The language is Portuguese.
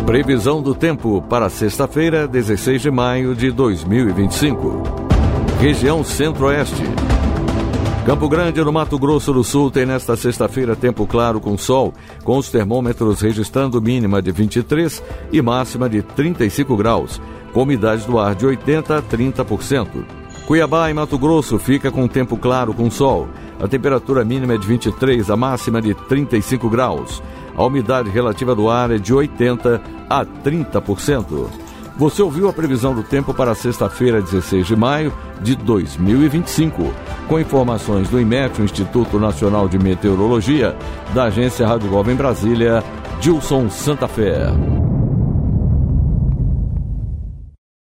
Previsão do tempo para sexta-feira, 16 de maio de 2025. Região Centro-Oeste. Campo Grande, no Mato Grosso do Sul, tem nesta sexta-feira tempo claro com sol, com os termômetros registrando mínima de 23 e máxima de 35 graus, com umidade do ar de 80% a 30%. Cuiabá, em Mato Grosso, fica com tempo claro com sol. A temperatura mínima é de 23, a máxima de 35 graus. A umidade relativa do ar é de 80% a 30%. Você ouviu a previsão do tempo para sexta-feira, 16 de maio de 2025. Com informações do IMET, o Instituto Nacional de Meteorologia, da Agência Rádio Globo em Brasília, Gilson Santa Fé.